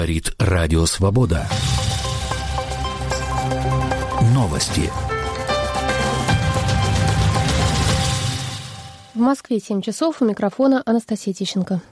Говорит Радио Свобода. Новости. В Москве 7 часов, у микрофона Анастасия Тищенко.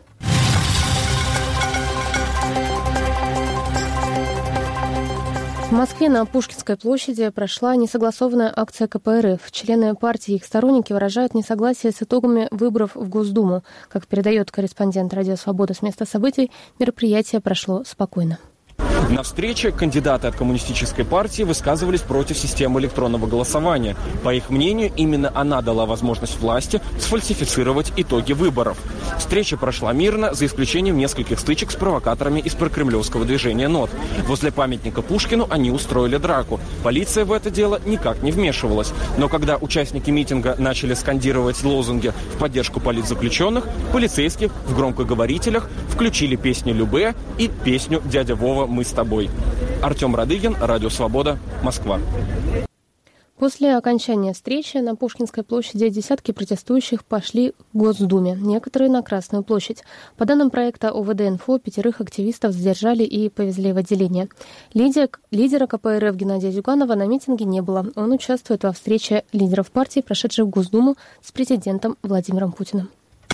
В Москве на Пушкинской площади прошла несогласованная акция КПРФ. Члены партии и их сторонники выражают несогласие с итогами выборов в Госдуму. Как передает корреспондент Радио Свобода с места событий, мероприятие прошло спокойно. На встрече кандидаты от Коммунистической партии высказывались против системы электронного голосования. По их мнению, именно она дала возможность власти сфальсифицировать итоги выборов. Встреча прошла мирно, за исключением нескольких стычек с провокаторами из прокремлевского движения НОТ. Возле памятника Пушкину они устроили драку. Полиция в это дело никак не вмешивалась. Но когда участники митинга начали скандировать лозунги в поддержку политзаключенных, полицейские в громкоговорителях включили песню «Любэ» и песню «Дядя Вова, мы с тобой». Артем Радыгин, Радио Свобода, Москва. После окончания встречи на Пушкинской площади десятки протестующих пошли к Госдуме, некоторые на Красную площадь. По данным проекта ОВД-Инфо, 5 активистов задержали и повезли в отделение. Лидера КПРФ Геннадия Зюганова на митинге не было. Он участвует во встрече лидеров партии, прошедшей в Госдуму с президентом Владимиром Путиным.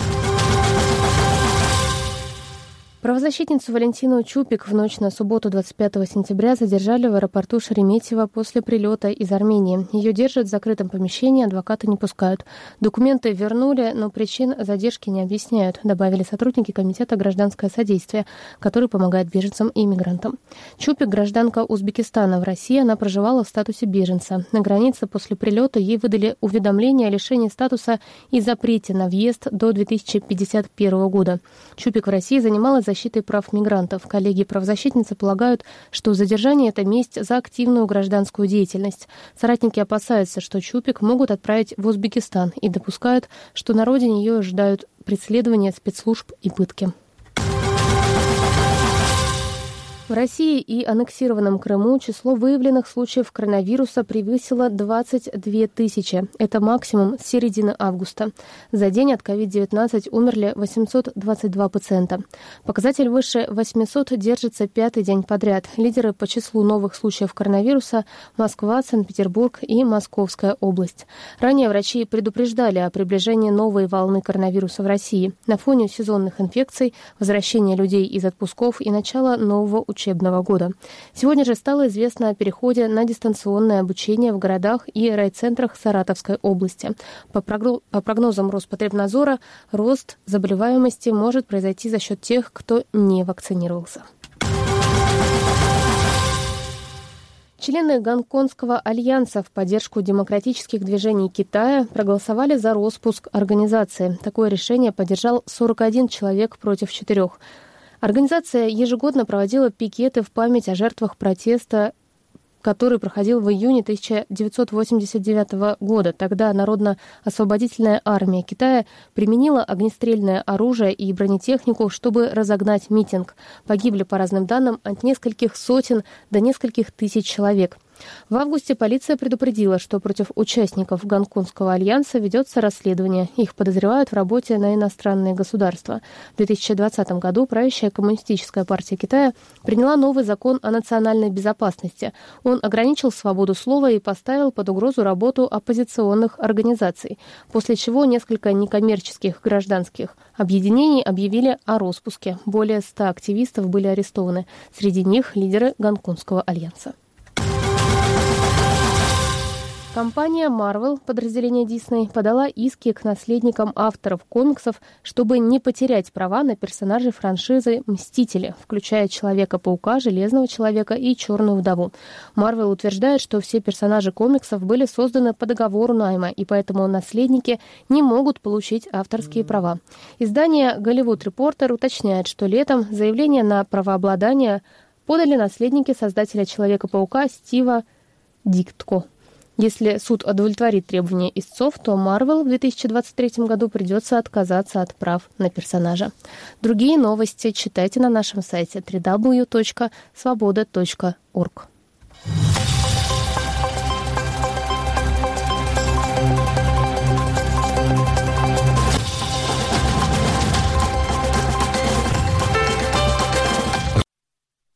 Правозащитницу Валентину Чупик в ночь на субботу 25 сентября задержали в аэропорту Шереметьево после прилета из Армении. Ее держат в закрытом помещении, адвокаты не пускают. Документы вернули, но причин задержки не объясняют, добавили сотрудники Комитета «Гражданское содействие», который помогает беженцам и иммигрантам. Чупик – гражданка Узбекистана. В России она проживала в статусе беженца. На границе после прилета ей выдали уведомление о лишении статуса и запрете на въезд до 2051 года. Чупик в России занималась защитой прав мигрантов. Коллеги правозащитницы полагают, что задержание – это месть за активную гражданскую деятельность. Соратники опасаются, что Чупик могут отправить в Узбекистан и допускают, что на родине ее ожидают преследования спецслужб и пытки. В России и аннексированном Крыму число выявленных случаев коронавируса превысило 22 тысячи. Это максимум с середины августа. За день от COVID-19 умерли 822 пациента. Показатель выше 800 держится 5-й день подряд. Лидеры по числу новых случаев коронавируса – Москва, Санкт-Петербург и Московская область. Ранее врачи предупреждали о приближении новой волны коронавируса в России. На фоне сезонных инфекций, возвращения людей из отпусков и начала нового учебного года. Сегодня же стало известно о переходе на дистанционное обучение в городах и райцентрах Саратовской области. По прогнозам Роспотребнадзора, рост заболеваемости может произойти за счет тех, кто не вакцинировался. Члены Гонконгского альянса в поддержку демократических движений Китая проголосовали за распуск организации. Такое решение поддержал 41 человек против 4. Организация ежегодно проводила пикеты в память о жертвах протеста, который проходил в июне 1989 года. Тогда Народно-освободительная армия Китая применила огнестрельное оружие и бронетехнику, чтобы разогнать митинг. Погибли, по разным данным, от нескольких сотен до нескольких тысяч человек. В августе полиция предупредила, что против участников Гонконгского альянса ведется расследование. Их подозревают в работе на иностранные государства. В 2020 году правящая Коммунистическая партия Китая приняла новый закон о национальной безопасности. Он ограничил свободу слова и поставил под угрозу работу оппозиционных организаций, после чего несколько некоммерческих гражданских объединений объявили о распуске. Более 100 активистов были арестованы. Среди них лидеры Гонконгского альянса. Компания Marvel, подразделение Disney, подала иски к наследникам авторов комиксов, чтобы не потерять права на персонажей франшизы «Мстители», включая Человека-паука, Железного человека и Черную вдову. Marvel утверждает, что все персонажи комиксов были созданы по договору найма, и поэтому наследники не могут получить авторские права. Издание Hollywood Reporter уточняет, что летом заявление на правообладание подали наследники создателя Человека-паука Стива Диктко. Если суд удовлетворит требования истцов, то Marvel в 2023 году придется отказаться от прав на персонажа. Другие новости читайте на нашем сайте www.svoboda.org.